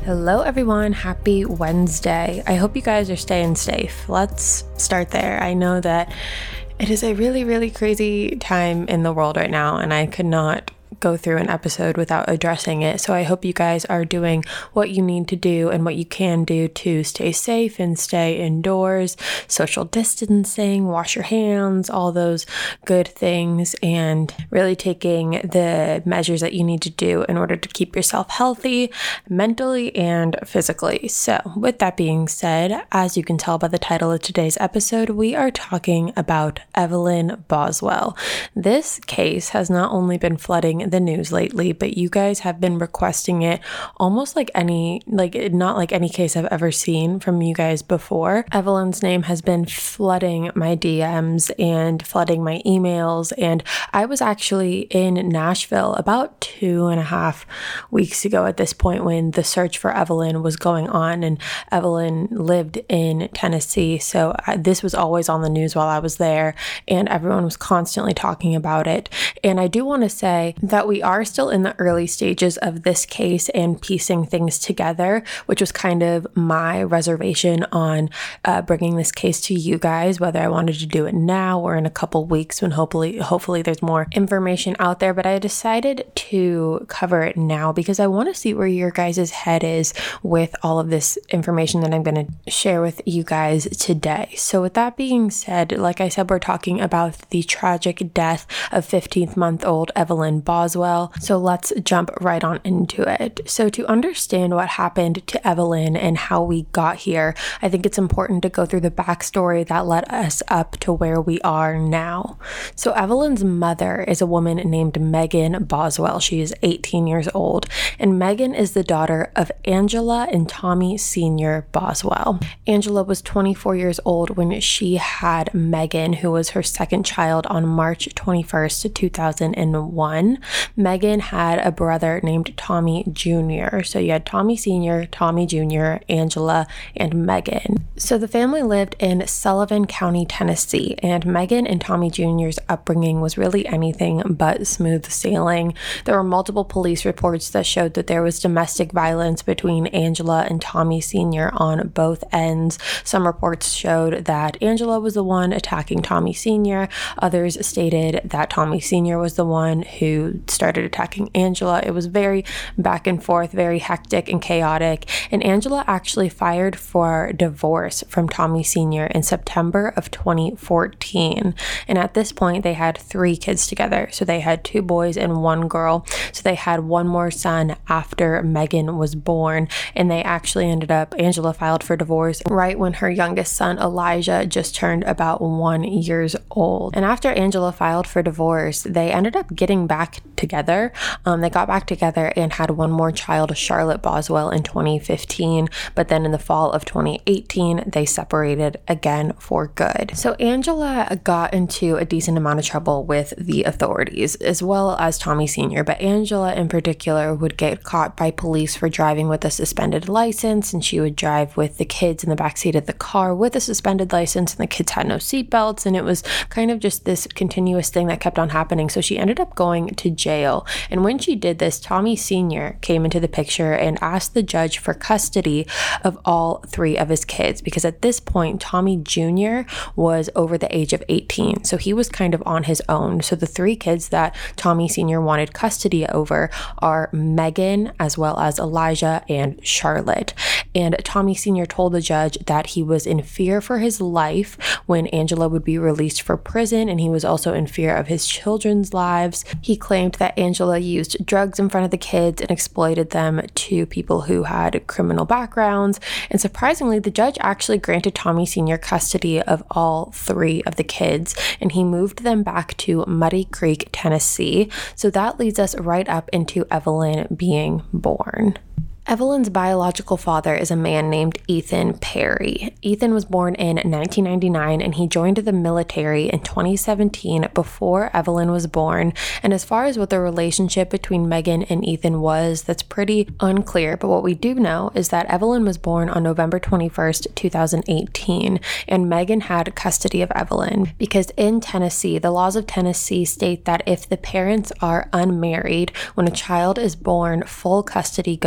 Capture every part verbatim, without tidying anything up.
Hello everyone, happy Wednesday. I hope you guys are staying safe. Let's start there. I know that it is a really, really crazy time in the world right now, and I could not go through an episode without addressing it. So I hope you guys are doing what you need to do and what you can do to stay safe and stay indoors, social distancing, wash your hands, all those good things, and really taking the measures that you need to do in order to keep yourself healthy mentally and physically. So with that being said, as you can tell by the title of today's episode, we are talking about Evelyn Boswell. This case has not only been flooding the news lately, but you guys have been requesting it almost like any, like not like any case I've ever seen from you guys before. Evelyn's name has been flooding my D Ms and flooding my emails, and I was actually in Nashville about two and a half weeks ago at this point when the search for Evelyn was going on, and Evelyn lived in Tennessee, so I, this was always on the news while I was there, and everyone was constantly talking about it. And I do want to say that we are still in the early stages of this case and piecing things together, which was kind of my reservation on uh, bringing this case to you guys, whether I wanted to do it now or in a couple weeks when hopefully hopefully there's more information out there. But I decided to cover it now because I want to see where your guys' head is with all of this information that I'm going to share with you guys today. So with that being said, like I said, we're talking about the tragic death of fifteen-month-old Evelyn Boswell. So let's jump right on into it. So to understand what happened to Evelyn and how we got here, I think it's important to go through the backstory that led us up to where we are now. So Evelyn's mother is a woman named Megan Boswell. She is eighteen years old, and Megan is the daughter of Angela and Tommy Senior Boswell. Angela was twenty-four years old when she had Megan, who was her second child, on March twenty-first, two thousand one. Megan had a brother named Tommy Junior So you had Tommy Senior, Tommy Junior, Angela, and Megan. So the family lived in Sullivan County, Tennessee, and Megan and Tommy Junior's upbringing was really anything but smooth sailing. There were multiple police reports that showed that there was domestic violence between Angela and Tommy Senior on both ends. Some reports showed that Angela was the one attacking Tommy Senior Others stated that Tommy Senior was the one who started attacking Angela. It was very back and forth, very hectic and chaotic. And Angela actually filed for divorce from Tommy Senior in September of twenty fourteen. And at this point, they had three kids together. So they had two boys and one girl. So they had one more son after Megan was born. And they actually ended up, Angela filed for divorce right when her youngest son, Elijah, just turned about one years old. And after Angela filed for divorce, they ended up getting back together. Um, they got back together and had one more child, Charlotte Boswell, in twenty fifteen. But then in the fall of twenty eighteen, they separated again for good. So Angela got into a decent amount of trouble with the authorities, as well as Tommy Senior But Angela in particular would get caught by police for driving with a suspended license, and she would drive with the kids in the backseat of the car with a suspended license, and the kids had no seatbelts, and it was kind of just this continuous thing that kept on happening. So she ended up going to jail. And when she did this, Tommy Senior came into the picture and asked the judge for custody of all three of his kids, because at this point, Tommy Junior was over the age of eighteen. So he was kind of on his own. So the three kids that Tommy Senior wanted custody over are Megan, as well as Elijah and Charlotte. And Tommy Senior told the judge that he was in fear for his life when Angela would be released for prison, and he was also in fear of his children's lives. He claimed that Angela used drugs in front of the kids and exploited them to people who had criminal backgrounds. And surprisingly, the judge actually granted Tommy Senior custody of all three of the kids, and he moved them back to Muddy Creek, Tennessee. So that leads us right up into Evelyn being born. Evelyn's biological father is a man named Ethan Perry. Ethan was born in nineteen ninety-nine, and he joined the military in twenty seventeen before Evelyn was born. And as far as what the relationship between Megan and Ethan was, that's pretty unclear. But what we do know is that Evelyn was born on November twenty-first, two thousand eighteen, and Megan had custody of Evelyn because in Tennessee, the laws of Tennessee state that if the parents are unmarried, when a child is born, full custody goes to the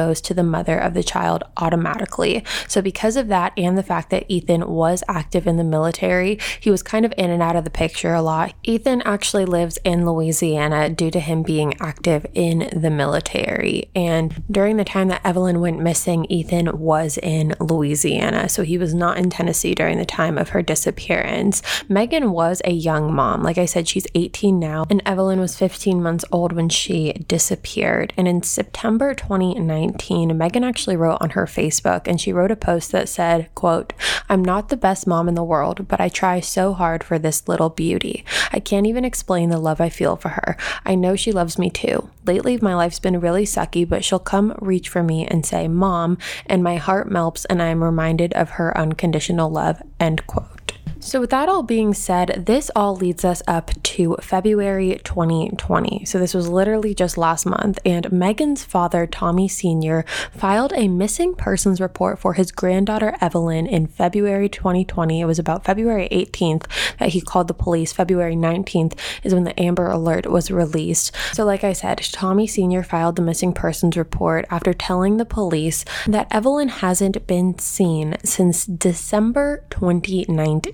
mother of the child automatically. So because of that and the fact that Ethan was active in the military, he was kind of in and out of the picture a lot. Ethan actually lives in Louisiana due to him being active in the military. And during the time that Evelyn went missing, Ethan was in Louisiana. So he was not in Tennessee during the time of her disappearance. Megan was a young mom. Like I said, she's eighteen now, and Evelyn was fifteen months old when she disappeared. And in September twenty nineteen, Megan actually wrote on her Facebook, and she wrote a post that said, quote, "I'm not the best mom in the world, but I try so hard for this little beauty. I can't even explain the love I feel for her. I know she loves me too. Lately, my life's been really sucky, but she'll come reach for me and say, 'Mom,' and my heart melts and I am reminded of her unconditional love," end quote. So with that all being said, this all leads us up to February twenty twenty. So this was literally just last month, and Megan's father, Tommy Senior, filed a missing persons report for his granddaughter Evelyn in February twenty twenty. It was about February eighteenth that he called the police. February nineteenth is when the Amber Alert was released. So like I said, Tommy Senior filed the missing persons report after telling the police that Evelyn hasn't been seen since December twenty nineteen.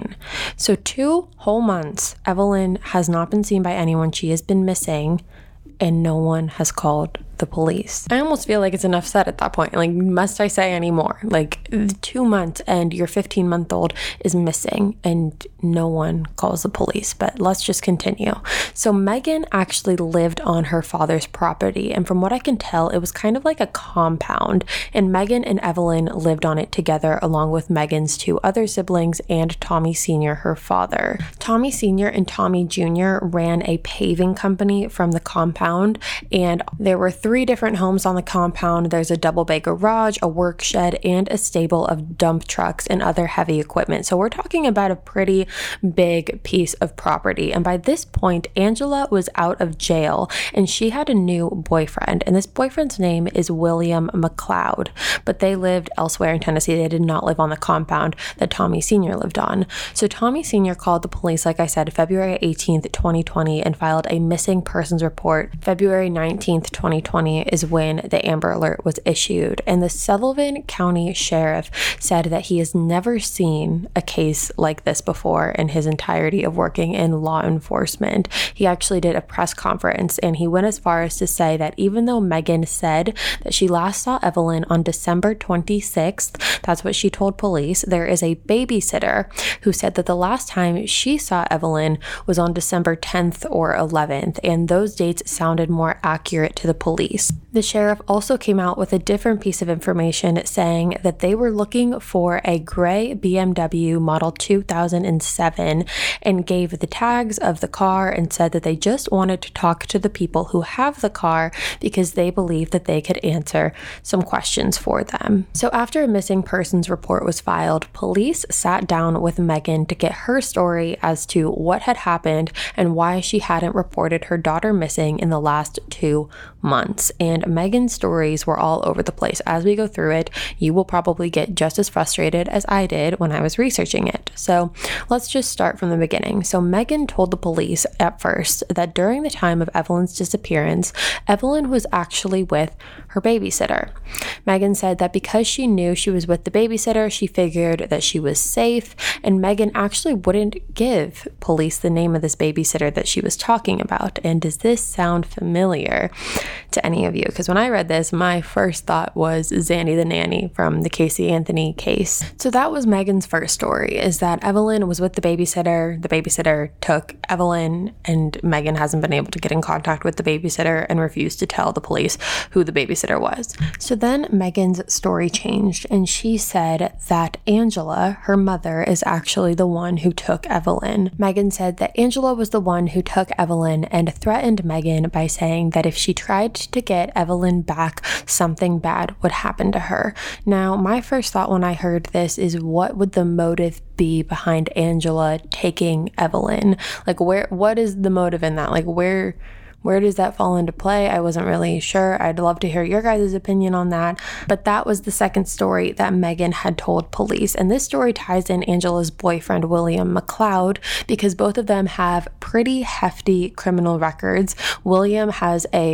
So two whole months, Evelyn has not been seen by anyone. She has been missing, and no one has called the police. I almost feel like it's enough said at that point. Like, must I say any more? Like, two months and your fifteen month old is missing and no one calls the police. But let's just continue. So Megan actually lived on her father's property, and from what I can tell, it was kind of like a compound, and Megan and Evelyn lived on it together along with Megan's two other siblings and Tommy Senior, her father. Tommy Senior and Tommy Junior ran a paving company from the compound, and there were three Three different homes on the compound. There's a double bay garage, a work shed, and a stable of dump trucks and other heavy equipment. So we're talking about a pretty big piece of property. And by this point, Angela was out of jail and she had a new boyfriend. And this boyfriend's name is William McLeod, but they lived elsewhere in Tennessee. They did not live on the compound that Tommy Senior lived on. So Tommy Senior called the police, like I said, February eighteenth, twenty twenty, and filed a missing persons report. February nineteenth, twenty twenty is when the Amber Alert was issued, and the Sullivan County Sheriff said that he has never seen a case like this before in his entirety of working in law enforcement. He actually did a press conference, and he went as far as to say that even though Megan said that she last saw Evelyn on December twenty-sixth, that's what she told police, there is a babysitter who said that the last time she saw Evelyn was on December tenth or eleventh, and those dates sounded more accurate to the police. The sheriff also came out with a different piece of information saying that they were looking for a gray B M W model two thousand seven and gave the tags of the car and said that they just wanted to talk to the people who have the car because they believed that they could answer some questions for them. So after a missing persons report was filed, police sat down with Megan to get her story as to what had happened and why she hadn't reported her daughter missing in the last two months. And Megan's stories were all over the place. As we go through it, you will probably get just as frustrated as I did when I was researching it. So let's just start from the beginning. So Megan told the police at first that during the time of Evelyn's disappearance, Evelyn was actually with her babysitter. Megan said that because she knew she was with the babysitter, she figured that she was safe, and Megan actually wouldn't give police the name of this babysitter that she was talking about. And does this sound familiar to any of you? Because when I read this, my first thought was Zandy the nanny from the Casey Anthony case. So that was Megan's first story, is that Evelyn was with the babysitter. The babysitter took Evelyn, and Megan hasn't been able to get in contact with the babysitter and refused to tell the police who the babysitter was. So then Megan's story changed, and she said that Angela, her mother, is actually the one who took Evelyn. Megan said that Angela was the one who took Evelyn and threatened Megan by saying that if she tried to get Evelyn back, something bad would happen to her. Now, my first thought when I heard this is, what would the motive be behind Angela taking Evelyn? Like, where, what is the motive in that? Like, where... Where does that fall into play? I wasn't really sure. I'd love to hear your guys' opinion on that. But that was the second story that Megan had told police. And this story ties in Angela's boyfriend, William McLeod, because both of them have pretty hefty criminal records. William has a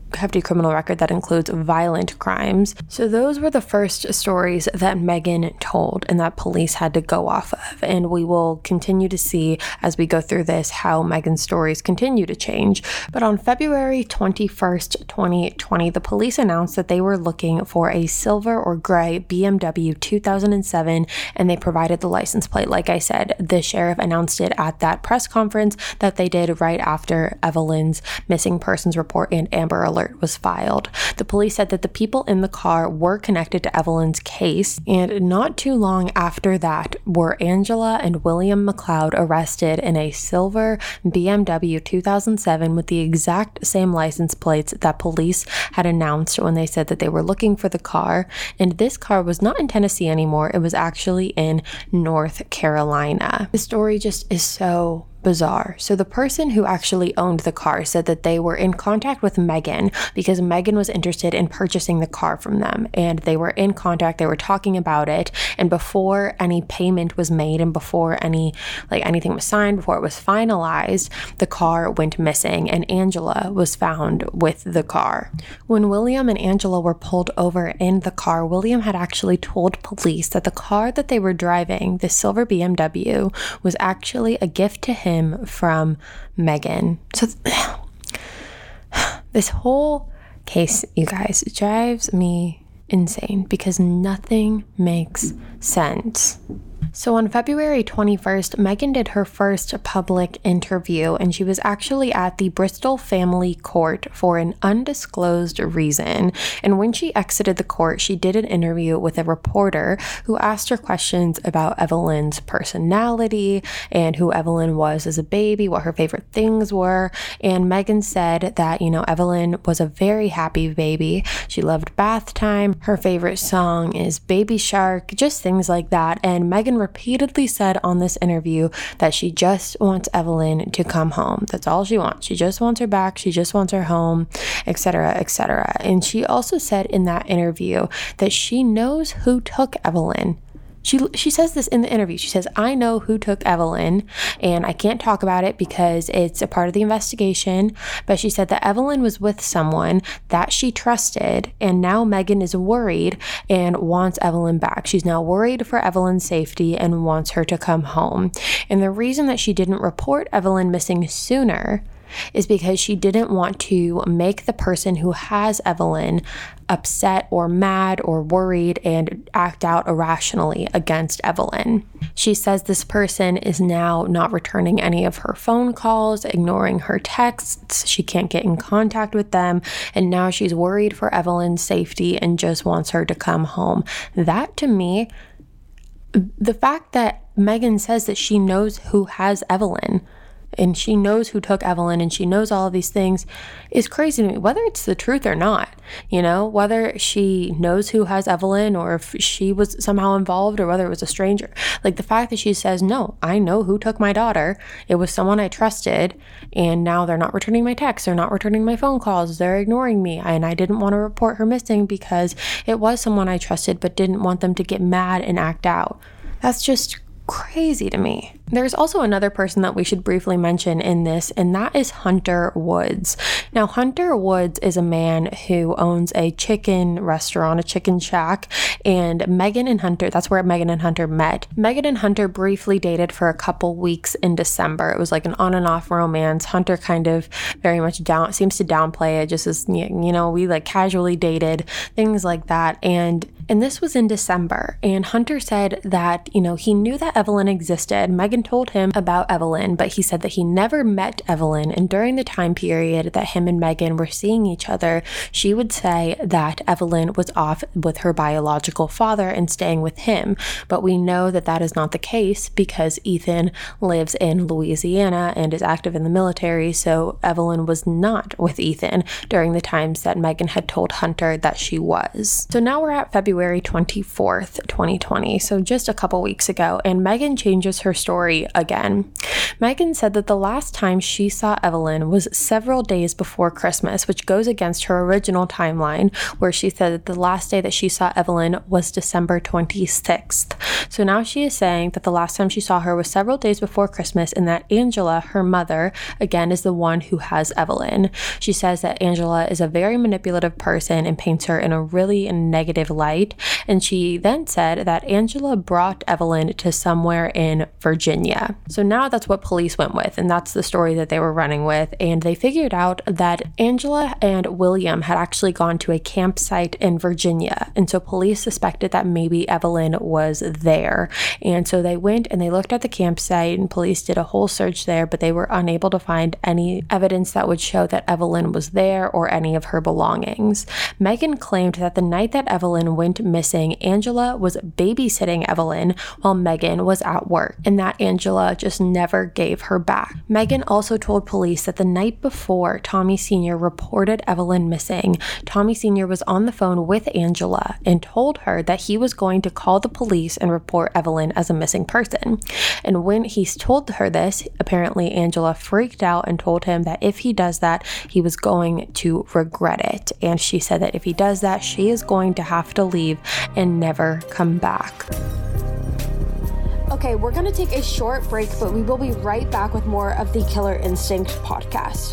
hefty criminal record that includes violent crimes. So those were the first stories that Megan told and that police had to go off of. And we will continue to see as we go through this how Megan's stories continue to change. But on February twenty-first, twenty twenty, the police announced that they were looking for a silver or gray B M W two thousand seven, and they provided the license plate. Like I said, the sheriff announced it at that press conference that they did right after Evelyn's missing persons report and Amber Alert was filed. The police said that the people in the car were connected to Evelyn's case, and not too long after that were Angela and William McLeod arrested in a silver B M W two thousand seven with the exact same license plates that police had announced when they said that they were looking for the car. And this car was not in Tennessee anymore. It was actually in North Carolina. The story just is so bizarre. So the person who actually owned the car said that they were in contact with Megan because Megan was interested in purchasing the car from them, and they were in contact, they were talking about it, and before any payment was made and before any like anything was signed, before it was finalized, the car went missing and Angela was found with the car. When William and Angela were pulled over in the car, William had actually told police that the car that they were driving, the silver B M W, was actually a gift to him from Megan. So th- this whole case, you guys, drives me insane because nothing makes sense. So on February twenty-first, Megan did her first public interview, and she was actually at the Bristol Family Court for an undisclosed reason. And when she exited the court, she did an interview with a reporter who asked her questions about Evelyn's personality and who Evelyn was as a baby, what her favorite things were. And Megan said that, you know, Evelyn was a very happy baby. She loved bath time. Her favorite song is Baby Shark, just things like that. And Megan repeatedly said on this interview that she just wants Evelyn to come home. That's all she wants. She just wants her back. She just wants her home, et cetera, et cetera. And she also said in that interview that she knows who took Evelyn. She she says this in the interview. She says, I know who took Evelyn, and I can't talk about it because it's a part of the investigation. But she said that Evelyn was with someone that she trusted, and now Megan is worried and wants Evelyn back. She's now worried for Evelyn's safety and wants her to come home. And the reason that she didn't report Evelyn missing sooner is because she didn't want to make the person who has Evelyn upset or mad or worried and act out irrationally against Evelyn. She says this person is now not returning any of her phone calls, ignoring her texts. She can't get in contact with them. And now she's worried for Evelyn's safety and just wants her to come home. That, to me, the fact that Megan says that she knows who has Evelyn, and she knows who took Evelyn, and she knows all of these things, is crazy to me, whether it's the truth or not. You know, whether she knows who has Evelyn or if she was somehow involved or whether it was a stranger. Like the fact that she says, no, I know who took my daughter. It was someone I trusted, and now they're not returning my texts. They're not returning my phone calls. They're ignoring me. And I didn't want to report her missing because it was someone I trusted, but didn't want them to get mad and act out. That's just crazy to me. There's also another person that we should briefly mention in this, and that is Hunter Woods. Now, Hunter Woods is a man who owns a chicken restaurant, a chicken shack, and Megan and Hunter, that's where Megan and Hunter met. Megan and Hunter briefly dated for a couple weeks in December. It was like an on and off romance. Hunter kind of very much down, seems to downplay it, just as, you know, we like casually dated, things like that. And And this was in December, and Hunter said that, you know, he knew that Evelyn existed. Megan told him about Evelyn, but he said that he never met Evelyn, and during the time period that him and Megan were seeing each other, she would say that Evelyn was off with her biological father and staying with him. But we know that that is not the case because Ethan lives in Louisiana and is active in the military, so Evelyn was not with Ethan during the times that Megan had told Hunter that she was. So now we're at February February twenty-fourth, twenty twenty, so just a couple weeks ago, and Megan changes her story again. Megan said that the last time she saw Evelyn was several days before Christmas, which goes against her original timeline, where she said that the last day that she saw Evelyn was December twenty-sixth. So now she is saying that the last time she saw her was several days before Christmas, and that Angela, her mother, again, is the one who has Evelyn. She says that Angela is a very manipulative person and paints her in a really negative light. And she then said that Angela brought Evelyn to somewhere in Virginia. So now that's what police went with, and that's the story that they were running with. And they figured out that Angela and William had actually gone to a campsite in Virginia. And so police suspected that maybe Evelyn was there. And so they went and they looked at the campsite, and police did a whole search there, but they were unable to find any evidence that would show that Evelyn was there or any of her belongings. Megan claimed that the night that Evelyn went missing, Angela was babysitting Evelyn while Megan was at work, and that Angela just never gave her back. Megan also told police that the night before Tommy Senior reported Evelyn missing, Tommy Senior was on the phone with Angela and told her that he was going to call the police and report Evelyn as a missing person. And when he told her this, apparently Angela freaked out and told him that if he does that, he was going to regret it. And she said that if he does that, she is going to have to leave and never come back. Okay, we're going to take a short break, but we will be right back with more of the Killer Instinct podcast.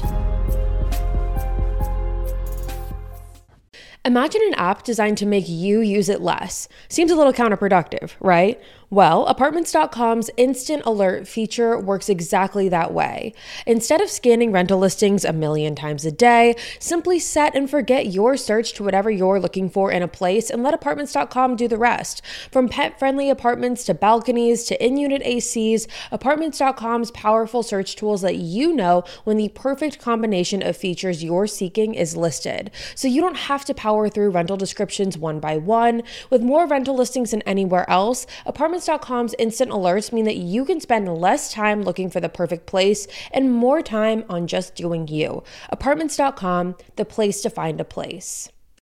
Imagine an app designed to make you use it less. Seems a little counterproductive, right? Well, Apartments dot com's Instant Alert feature works exactly that way. Instead of scanning rental listings a million times a day, simply set and forget your search to whatever you're looking for in a place and let Apartments dot com do the rest. From pet-friendly apartments to balconies to in-unit A Cs, Apartments dot com's powerful search tools let you know when the perfect combination of features you're seeking is listed. So you don't have to power through rental descriptions one by one. With more rental listings than anywhere else, Apartments dot com's instant alerts mean that you can spend less time looking for the perfect place and more time on just doing you. Apartments dot com, the place to find a place.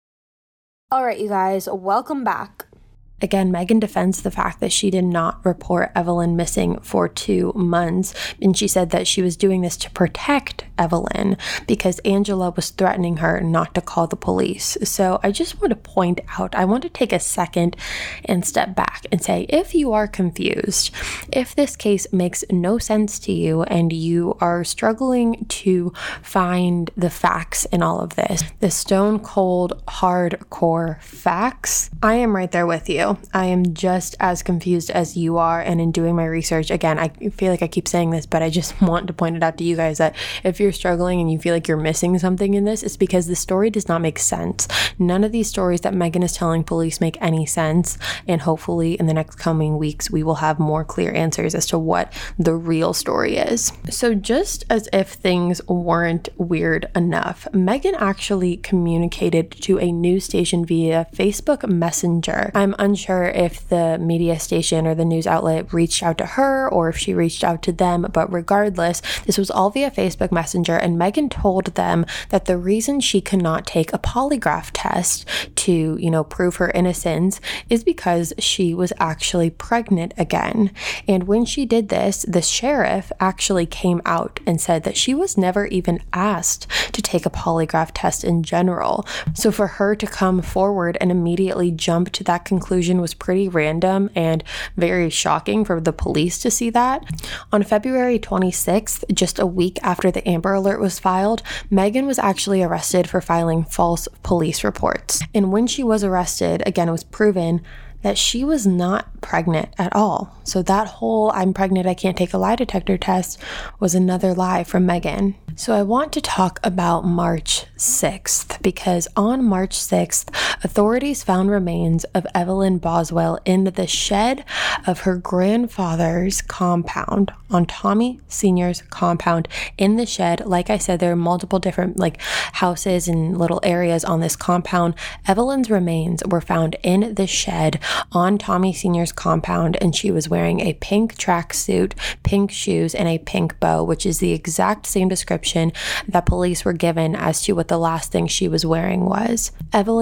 All right, you guys, welcome back. Again, Megan defends the fact that she did not report Evelyn missing for two months. And she said that she was doing this to protect Evelyn because Angela was threatening her not to call the police. So I just want to point out, I want to take a second and step back and say, if you are confused, if this case makes no sense to you and you are struggling to find the facts in all of this, the stone cold, hardcore facts, I am right there with you. I am just as confused as you are, and in doing my research, again, I feel like I keep saying this, but I just want to point it out to you guys that if you're struggling and you feel like you're missing something in this, it's because the story does not make sense. None of these stories that Megan is telling police make any sense, and hopefully in the next coming weeks, we will have more clear answers as to what the real story is. So just as if things weren't weird enough, Megan actually communicated to a news station via Facebook Messenger. I'm unsure Sure if the media station or the news outlet reached out to her or if she reached out to them, but regardless, this was all via Facebook Messenger, and Megan told them that the reason she could not take a polygraph test to, you know, prove her innocence is because she was actually pregnant again. And when she did this, the sheriff actually came out and said that she was never even asked to take a polygraph test in general. So for her to come forward and immediately jump to that conclusion was pretty random and very shocking for the police to see that. On February twenty-sixth, just a week after the Amber Alert was filed, Megan was actually arrested for filing false police reports. And when she was arrested, again, it was proven that she was not pregnant at all. So that whole I'm pregnant, I can't take a lie detector test was another lie from Megan. So I want to talk about March sixth, because on March sixth, authorities found remains of Evelyn Boswell in the shed of her grandfather's compound, on Tommy Senior's compound. In the shed, like I said, there are multiple different like houses and little areas on this compound. Evelyn's remains were found in the shed on Tommy Senior's compound, and she was wearing a pink tracksuit, pink shoes, and a pink bow, which is the exact same description that police were given as to what the last thing she was wearing was. Evelyn was found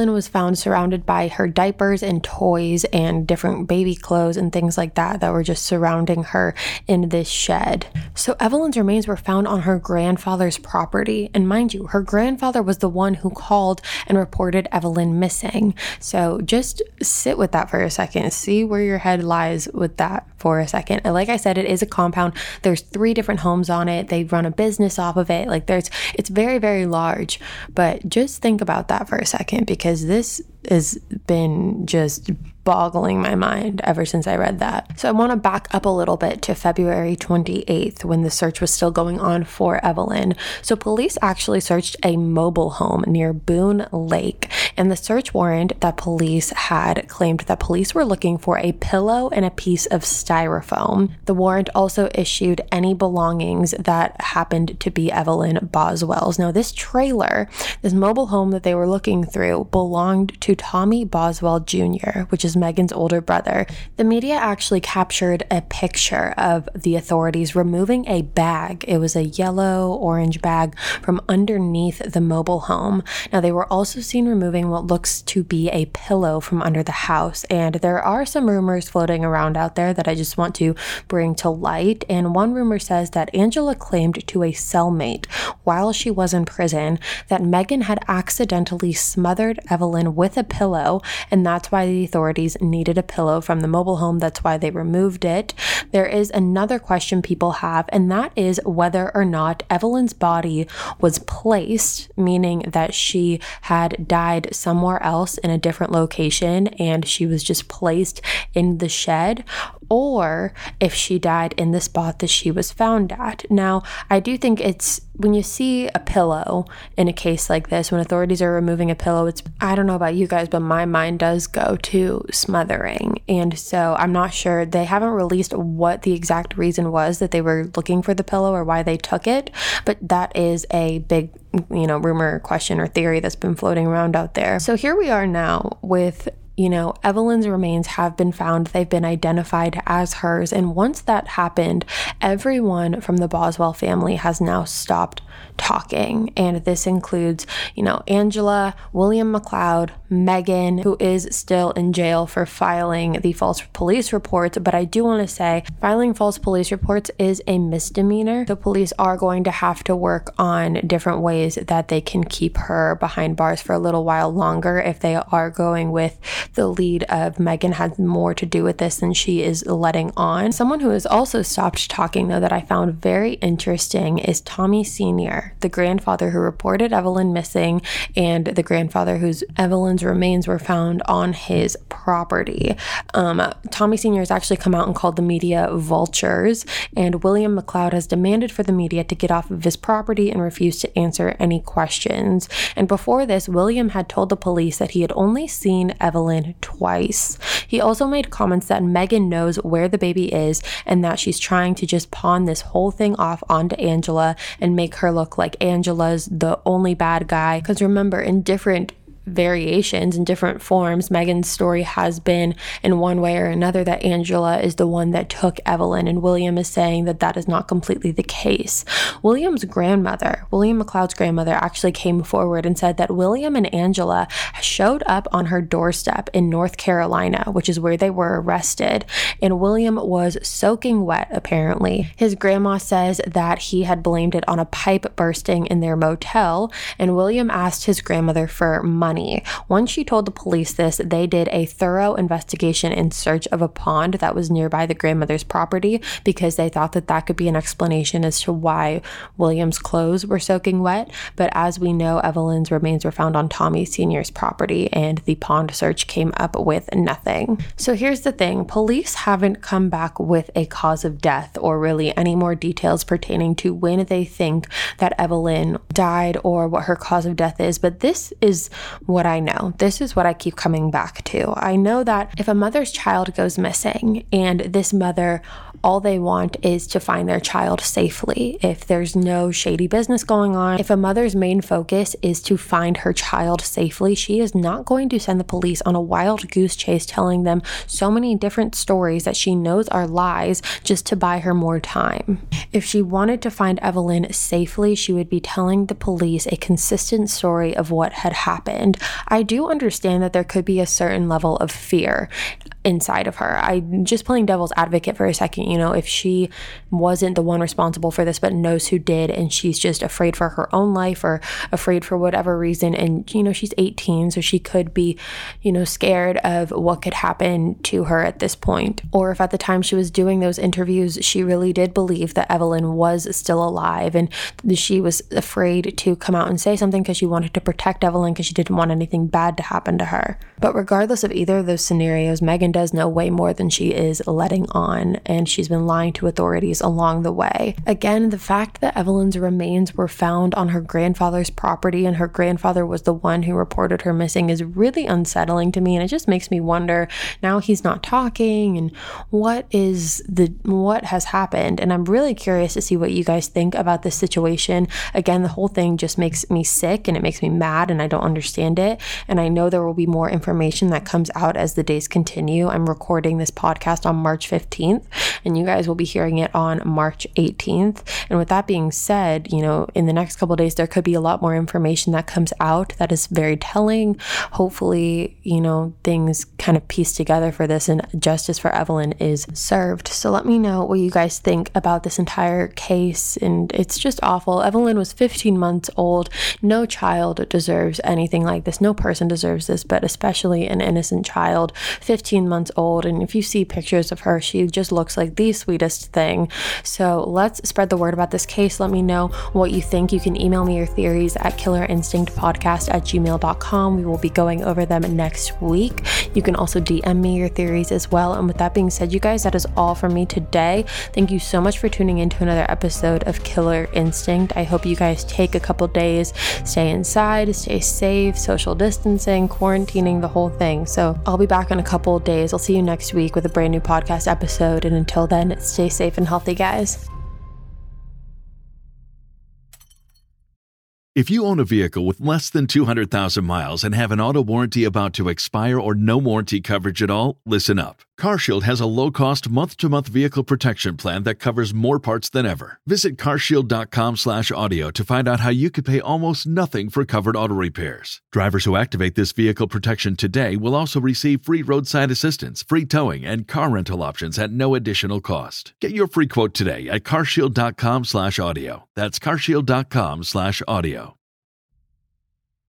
found surrounded by her diapers and toys and different baby clothes and things like that that were just surrounding her in this shed. So Evelyn's remains were found on her grandfather's property. And mind you, her grandfather was the one who called and reported Evelyn missing. So just sit with that for a second. See where your head lies with that for a second. And like I said, it is a compound. There's three different homes on it. They run a business off of it. Like there's, it's very, very large. But just think about that for a second, because this has been just boggling my mind ever since I read that. So I want to back up a little bit to February twenty-eighth, when the search was still going on for Evelyn. So police actually searched a mobile home near Boone Lake, and the search warrant that police had claimed that police were looking for a pillow and a piece of styrofoam. The warrant also issued any belongings that happened to be Evelyn Boswell's. Now this trailer, this mobile home that they were looking through, belonged to Tommy Boswell Junior, which is Megan's older brother. The media actually captured a picture of the authorities removing a bag. It was a yellow orange bag from underneath the mobile home. Now they were also seen removing what looks to be a pillow from under the house, and there are some rumors floating around out there that I just want to bring to light. And one rumor says that Angela claimed to a cellmate while she was in prison that Megan had accidentally smothered Evelyn with a pillow, and that's why the authorities needed a pillow from the mobile home. That's why they removed it. There is another question people have, and that is whether or not Evelyn's body was placed, meaning that she had died somewhere else in a different location and she was just placed in the shed, or if she died in the spot that she was found at. Now, I do think it's, when you see a pillow in a case like this, when authorities are removing a pillow, it's, I don't know about you guys, but my mind does go to smothering. And so I'm not sure, they haven't released what the exact reason was that they were looking for the pillow or why they took it, but that is a big, you know, rumor, question, or theory that's been floating around out there. So here we are now with, you know, Evelyn's remains have been found. They've been identified as hers. And once that happened, everyone from the Boswell family has now stopped talking. And this includes, you know, Angela, William McLeod, Megan, who is still in jail for filing the false police reports. But I do want to say filing false police reports is a misdemeanor. The police are going to have to work on different ways that they can keep her behind bars for a little while longer if they are going with the lead of Megan has more to do with this than she is letting on. Someone who has also stopped talking, though, that I found very interesting is Tommy Senior, the grandfather who reported Evelyn missing and the grandfather whose Evelyn's remains were found on his property. Um, Tommy Senior has actually come out and called the media vultures, and William McLeod has demanded for the media to get off of his property and refused to answer any questions. And before this, William had told the police that he had only seen Evelyn twice. He also made comments that Megan knows where the baby is and that she's trying to just pawn this whole thing off onto Angela and make her look like Angela's the only bad guy. Because remember, in different variations in different forms, Megan's story has been in one way or another that Angela is the one that took Evelyn, and William is saying that that is not completely the case. William's grandmother, William McLeod's grandmother, actually came forward and said that William and Angela showed up on her doorstep in North Carolina, which is where they were arrested, and William was soaking wet, apparently. His grandma says that he had blamed it on a pipe bursting in their motel, and William asked his grandmother for money. Once she told the police this, they did a thorough investigation in search of a pond that was nearby the grandmother's property because they thought that that could be an explanation as to why William's clothes were soaking wet. But as we know, Evelyn's remains were found on Tommy Senior's property, and the pond search came up with nothing. So here's the thing. Police haven't come back with a cause of death or really any more details pertaining to when they think that Evelyn died or what her cause of death is, but this is what I know. This is what I keep coming back to. I know that if a mother's child goes missing and this mother, all they want is to find their child safely, if there's no shady business going on, if a mother's main focus is to find her child safely, she is not going to send the police on a wild goose chase telling them so many different stories that she knows are lies just to buy her more time. If she wanted to find Evelyn safely, she would be telling the police a consistent story of what had happened. happened. I do understand that there could be a certain level of fear inside of her. I'm just playing devil's advocate for a second. You know, if she wasn't the one responsible for this, but knows who did, and she's just afraid for her own life or afraid for whatever reason, and, you know, she's eighteen, so she could be, you know, scared of what could happen to her at this point. Or if at the time she was doing those interviews, she really did believe that Evelyn was still alive, and she was afraid to come out and say something because she wanted to protect Evelyn because she didn't want anything bad to happen to her. But regardless of either of those scenarios, Megan does know way more than she is letting on, and she's been lying to authorities along the way. Again, the fact that Evelyn's remains were found on her grandfather's property and her grandfather was the one who reported her missing is really unsettling to me, and it just makes me wonder, now he's not talking, and what is the what has happened? And I'm really curious to see what you guys think about this situation. Again, the whole thing just makes me sick and it makes me mad, and I don't understand it, and I know there will be more information that comes out as the days continue. I'm recording this podcast on March fifteenth, and you guys will be hearing it on March eighteenth. And with that being said, you know, in the next couple of days, there could be a lot more information that comes out that is very telling. Hopefully, you know, things kind of piece together for this and justice for Evelyn is served. So let me know what you guys think about this entire case. And it's just awful. Evelyn was fifteen months old. No child deserves anything like this. No person deserves this, but especially an innocent child, fifteen months old. And if you see pictures of her, she just looks like the sweetest thing. So let's spread the word about this case. Let me know what you think. You can email me your theories at killer instinct podcast at gmail dot com. We will be going over them next week. You can also D M me your theories as well. And with that being said, you guys, that is all from me today. Thank you so much for tuning in to another episode of Killer Instinct. I hope you guys take a couple days, stay inside, stay safe, social distancing, quarantining, the whole thing. So I'll be back in a couple of days. I'll see you next week with a brand new podcast episode. And until then, stay safe and healthy, guys. If you own a vehicle with less than two hundred thousand miles and have an auto warranty about to expire or no warranty coverage at all, listen up. CarShield has a low-cost month-to-month vehicle protection plan that covers more parts than ever. Visit carshield.com slash audio to find out how you could pay almost nothing for covered auto repairs. Drivers who activate this vehicle protection today will also receive free roadside assistance, free towing, and car rental options at no additional cost. Get your free quote today at carshield.com slash audio. That's carshield.com slash audio.